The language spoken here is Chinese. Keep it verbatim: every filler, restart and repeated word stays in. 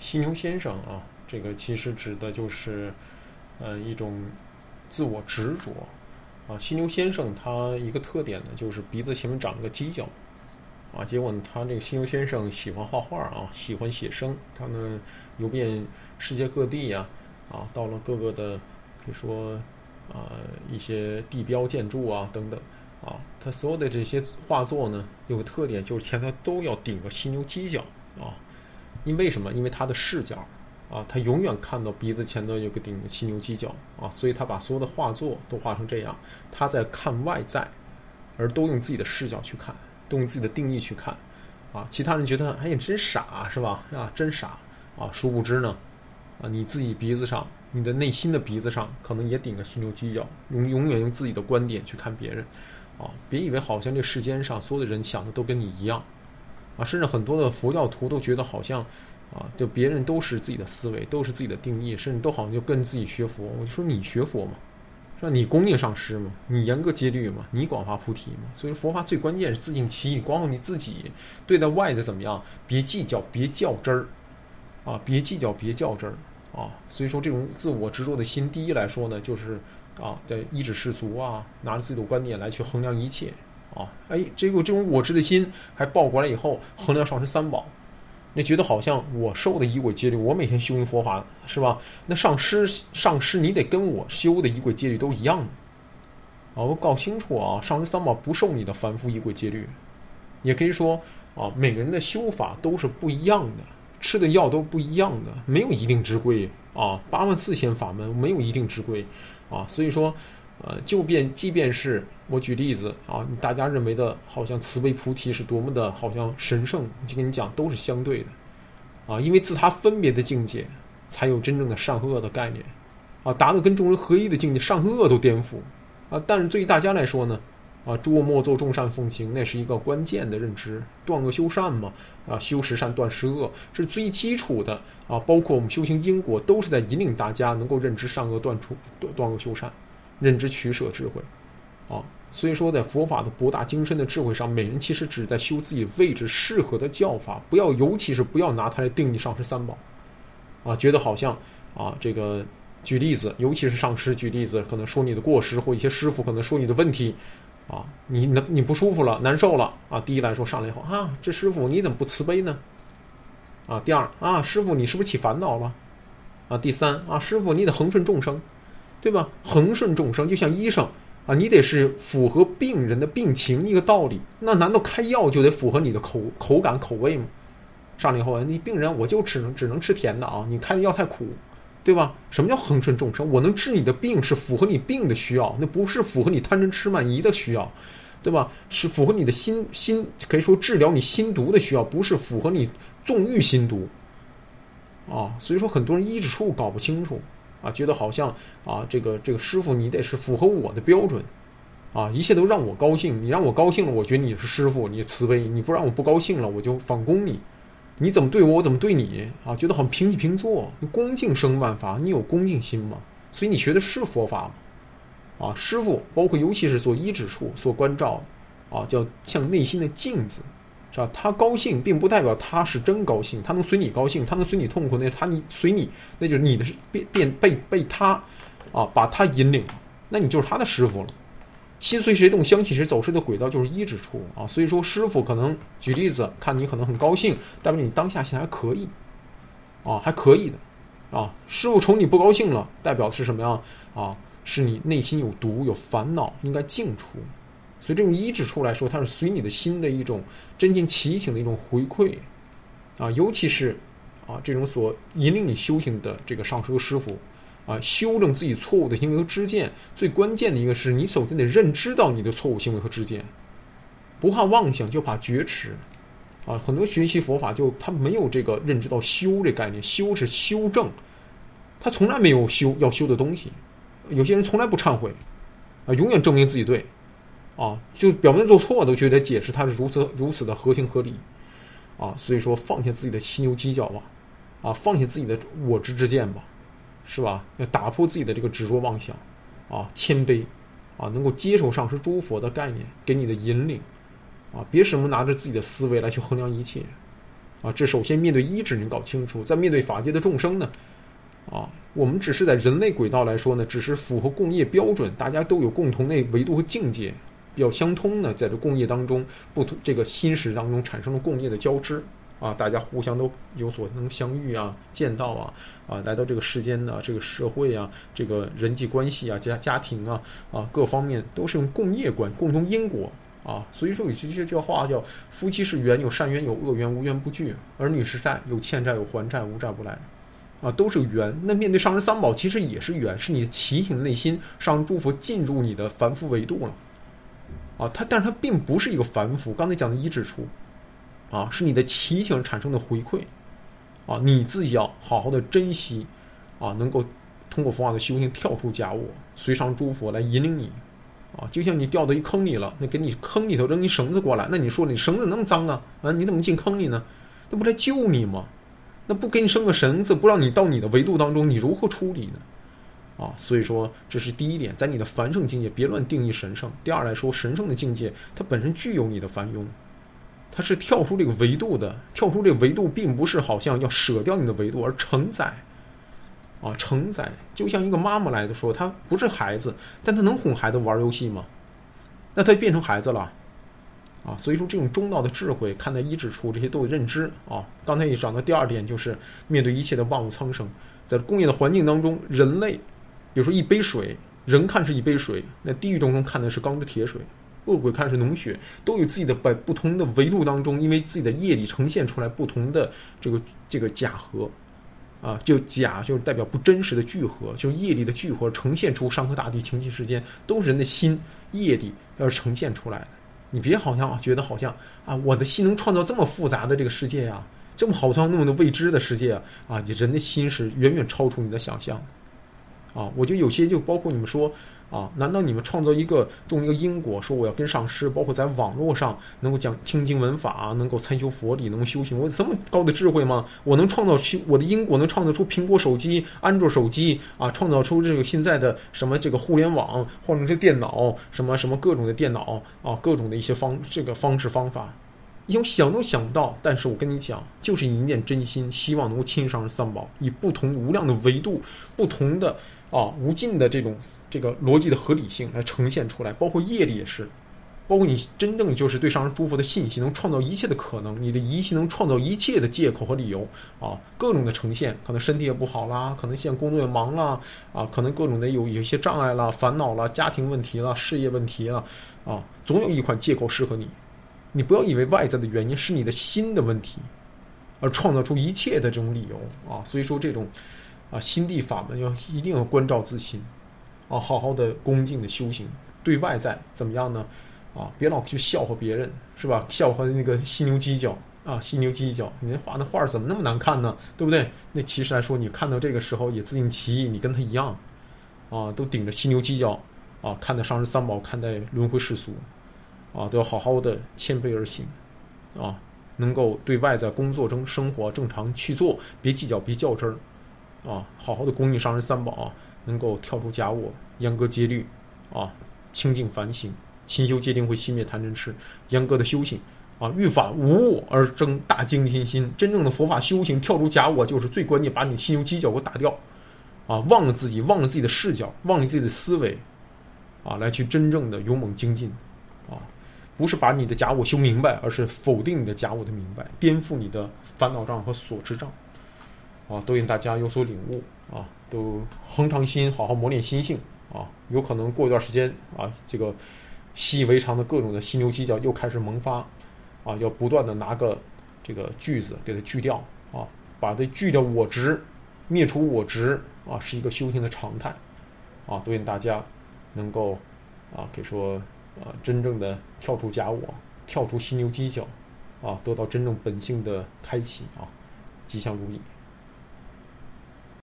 犀牛先生啊，这个其实指的就是呃一种自我执着啊。犀牛先生他一个特点呢，就是鼻子前面长了个犄角啊。结果呢，他这个犀牛先生喜欢画画啊，喜欢写生，他呢游遍世界各地呀啊，到了各个的可以说啊一些地标建筑啊等等啊，他所有的这些画作呢有个特点，就是前头都要顶个犀牛犄角啊。因为什么？因为他的视角啊，他永远看到鼻子前头有个顶犀牛犄角啊，所以他把所有的画作都画成这样。他在看外在，而都用自己的视角去看，都用自己的定义去看啊。其他人觉得哎呀真傻是吧？啊真傻啊，殊不知呢啊，你自己鼻子上，你的内心的鼻子上可能也顶个犀牛犄角，永永远用自己的观点去看别人啊。别以为好像这世间上所有的人想的都跟你一样。啊，甚至很多的佛教徒都觉得好像，啊，就别人都是自己的思维，都是自己的定义，甚至都好像就跟自己学佛。我就说你学佛嘛，是吧？你恭敬上师嘛，你严格戒律嘛，你广发菩提嘛。所以佛法最关键是自净其意，管好你自己。对待外在怎么样，别计较，别较真儿，啊，别计较，别较真儿啊。所以说这种自我执着的心，第一来说呢，就是啊，在依止世俗啊，拿着自己的观点来去衡量一切。啊，哎，这个这种我执的心还抱过来以后，衡量上师三宝，你觉得好像我受的仪轨戒律，我每天修行佛法是吧？那上师上师你得跟我修的仪轨戒律都一样的啊！我搞清楚啊，上师三宝不受你的凡夫仪轨戒律，也可以说啊，每个人的修法都是不一样的，吃的药都不一样的，没有一定之规啊。八万四千法门没有一定之规啊，所以说。呃，就便即便是我举例子啊，大家认为的好像慈悲菩提是多么的好像神圣，就跟你讲都是相对的啊，因为自他分别的境界，才有真正的善和恶的概念啊，达到跟众人合一的境界，善和恶都颠覆啊。但是对于大家来说呢，啊，诸恶莫作，众善奉行，那是一个关键的认知，断恶修善嘛，啊，修十善，断十恶，是最基础的啊。包括我们修行因果，都是在引领大家能够认知善恶，断除断恶修善。认知取舍智慧啊，所以说在佛法的博大精深的智慧上，每人其实只在修自己位置适合的教法，不要尤其是不要拿它来定义上师三宝啊，觉得好像啊这个举例子，尤其是上师举例子，可能说你的过失，或一些师傅可能说你的问题啊，你你不舒服了，难受了啊，第一来说上来以后啊，这师傅你怎么不慈悲呢？啊，第二啊，师傅你是不是起烦恼了？啊，第三啊，师傅你得恒顺众生。对吧？恒顺众生，就像医生啊，你得是符合病人的病情一个道理。那难道开药就得符合你的口口感口味吗？上来以后，你病人我就只能只能吃甜的啊，你开的药太苦，对吧？什么叫恒顺众生？我能治你的病是符合你病的需要，那不是符合你贪嗔痴慢疑的需要，对吧？是符合你的心心可以说治疗你心毒的需要，不是符合你纵欲心毒啊。所以说很多人医治处搞不清楚。啊，觉得好像啊，这个这个师傅你得是符合我的标准，啊，一切都让我高兴，你让我高兴了，我觉得你是师傅，你慈悲；你不让我不高兴了，我就反攻你。你怎么对我，我怎么对你啊？觉得好像平起平坐，你恭敬生万法，你有恭敬心吗？所以你学的是佛法吗？啊，师傅包括尤其是所依止处、所关照，啊，叫像内心的镜子。是吧？他高兴并不代表他是真高兴，他能随你高兴，他能随你痛苦，那他你随你，那就是你的变变被被他啊把他引领，那你就是他的师傅了。心随谁动，相信谁走，谁的轨道就是依止处啊。所以说，师傅可能举例子，看你可能很高兴，代表你当下现在还可以啊，还可以的啊。师傅瞅你不高兴了，代表是什么呀？啊，是你内心有毒有烦恼，应该净除。所以这种依止处来说，它是随你的心的一种真心祈请的一种回馈啊，尤其是啊这种所引领你修行的这个上师和师傅啊，修正自己错误的行为和知见，最关键的一个是你首先得认知到你的错误行为和知见，不怕妄想就怕觉迟啊。很多学习佛法就他没有这个认知到修这概念，修是修正，他从来没有修要修的东西。有些人从来不忏悔啊，永远证明自己对。啊，就表面做错都觉得解释他是如此如此的合情合理，啊，所以说放下自己的犀牛犄角吧，啊，放下自己的我执之见吧，是吧？要打破自己的这个执着妄想，啊，谦卑，啊，能够接受上师诸佛的概念给你的引领，啊，别什么拿着自己的思维来去衡量一切， 啊，这首先面对一指你搞清楚，再面对法界的众生呢，啊，我们只是在人类轨道来说呢，只是符合共业标准，大家都有共同的维度和境界比较相通呢，在这共业当中，不同这个心识当中产生了共业的交织。啊，大家互相都有所能相遇啊，见到啊，啊，来到这个世间呢，这个社会啊，这个人际关系啊，家家庭啊，啊，各方面都是用共业观、共同因果啊。所以说有句这句话叫“夫妻是缘，有善缘，有恶缘，无缘不聚；儿女是债，有欠债，有还债，无债不来。”啊，都是缘。那面对上人三宝，其实也是缘，是你的祈请的内心，上人诸佛进入你的凡夫维度了。啊，它但是它并不是一个凡夫，刚才讲的一指出。啊，是你的祈请产生的回馈，啊，你自己要好好的珍惜，啊，能够通过佛法的修行跳出假我，随上诸佛来引领你，啊，就像你掉到一坑里了，那给你坑里头扔一绳子过来，那你说你绳子那么脏啊，啊，你怎么进坑里呢？那不来救你吗？那不给你生个绳子，不让你到你的维度当中，你如何处理呢？啊，所以说这是第一点，在你的凡圣境界别乱定义神圣。第二来说，神圣的境界它本身具有你的凡庸。它是跳出这个维度的，跳出这个维度，并不是好像要舍掉你的维度，而承载，啊，承载，就像一个妈妈来的说，她不是孩子，但她能哄孩子玩游戏吗？那她变成孩子了，啊，所以说这种中道的智慧，看待一指出这些都有认知啊。刚才也讲到第二点，就是面对一切的万物苍生，在工业的环境当中，人类，比如说一杯水，人看是一杯水，那地狱众生看的是钢之铁水。恶鬼看是脓血，都有自己的在不同的维度当中，因为自己的业力呈现出来不同的这个这个假合，啊，就假就是代表不真实的聚合，就是业力的聚合呈现出山河大地情气之间，都是人的心业力要是呈现出来的。你别好像觉得好像啊，我的心能创造这么复杂的这个世界啊，这么好像那么的未知的世界啊，啊，你人的心是远远超出你的想象，啊，我觉得有些就包括你们说。啊，难道你们创造一个种一个因果，说我要跟上师，包括在网络上能够讲听经闻法，能够参修佛理，能够修行，我有这么高的智慧吗？我能创造出我的因果，能创造出苹果手机、安卓手机啊，创造出这个现在的什么这个互联网，或者是电脑，什么什么各种的电脑啊，各种的一些方这个方式方法，有想都想不到。但是我跟你讲，就是一念真心，希望能够亲上人三宝，以不同无量的维度，不同的。啊，无尽的这种这个逻辑的合理性来呈现出来，包括业力也是，包括你真正就是对上人诸佛的信息，能创造一切的可能，你的疑心能创造一切的借口和理由啊，各种的呈现，可能身体也不好啦，可能现在工作也忙啦，啊，可能各种的有有一些障碍啦、烦恼啦、家庭问题啦、事业问题啦，啊，总有一款借口适合你，你不要以为外在的原因是你的心的问题，而创造出一切的这种理由啊，所以说这种。啊，心地法门要一定要关照自心，啊，好好的恭敬的修行。对外在怎么样呢？啊，别老去笑话别人，是吧？笑话那个犀牛犄角啊，犀牛犄角，你画那画怎么那么难看呢？对不对？那其实来说，你看到这个时候也自尽其意，你跟他一样，啊，都顶着犀牛犄角啊，看待上人三宝，看待轮回世俗，啊，都要好好的谦卑而行，啊，能够对外在工作中生活正常去做，别计较，别较真儿。啊，好好的恭敬上人三宝啊，能够跳出假我，严格戒律，啊，清净反省，勤修戒定慧，熄灭贪嗔痴，严格的修行啊，欲法无我而争大精进心。真正的佛法修行，跳出假我就是最关键，把你犀牛犄角给我打掉，啊，忘了自己，忘了自己的视角，忘了自己的思维，啊，来去真正的勇猛精进，啊，不是把你的假我修明白，而是否定你的假我的明白，颠覆你的烦恼障和所知障。啊，都愿大家有所领悟啊，都恒常心，好好磨练心性啊。有可能过一段时间啊，这个习以为常的各种的犀牛犄角又开始萌发啊，要不断的拿个这个锯子给它锯掉啊，把它锯掉我执，灭除我执啊，是一个修行的常态啊。都愿大家能够啊，可以说啊，真正的跳出假我，跳出犀牛犄角啊，得到真正本性的开启啊，吉祥如意。